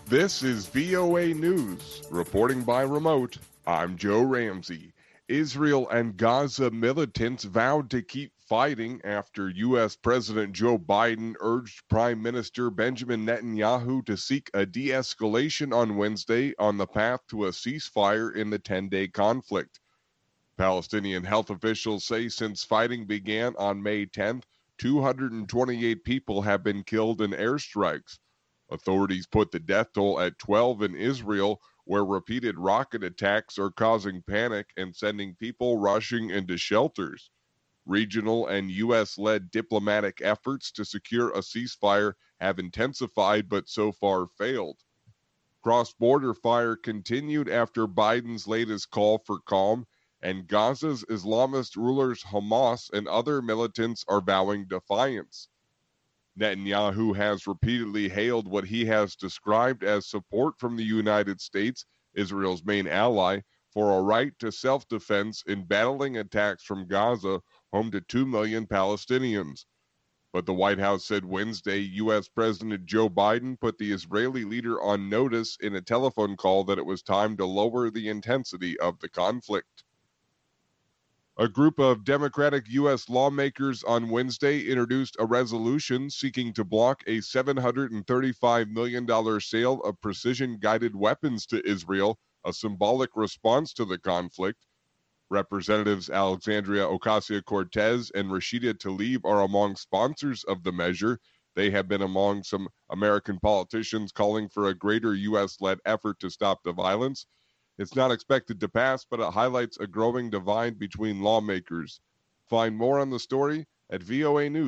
This is VOA News. Reporting by remote, I'm Joe Ramsey. Israel and Gaza militants vowed to keep fighting after U.S. President Joe Biden urged Prime Minister Benjamin Netanyahu to seek a de-escalation on Wednesday on the path to a ceasefire in the 10-day conflict. Palestinian health officials say since fighting began on May 10th, 228 people have been killed in airstrikes. Authorities put the death toll at 12 in Israel, where repeated rocket attacks are causing panic and sending people rushing into shelters. Regional and U.S.-led diplomatic efforts to secure a ceasefire have intensified but so far failed. Cross-border fire continued after Biden's latest call for calm, and Gaza's Islamist rulers Hamas and other militants are vowing defiance. Netanyahu has repeatedly hailed what he has described as support from the United States, Israel's main ally, for a right to self-defense in battling attacks from Gaza, home to 2 million Palestinians. But the White House said Wednesday U.S. President Joe Biden put the Israeli leader on notice in a telephone call that it was time to lower the intensity of the conflict. A group of Democratic U.S. lawmakers on Wednesday introduced a resolution seeking to block a $735 million sale of precision-guided weapons to Israel, a symbolic response to the conflict. Representatives Alexandria Ocasio-Cortez and Rashida Tlaib are among sponsors of the measure. They have been among some American politicians calling for a greater U.S.-led effort to stop the violence. It's not expected to pass, but it highlights a growing divide between lawmakers. Find more on the story at VOA News.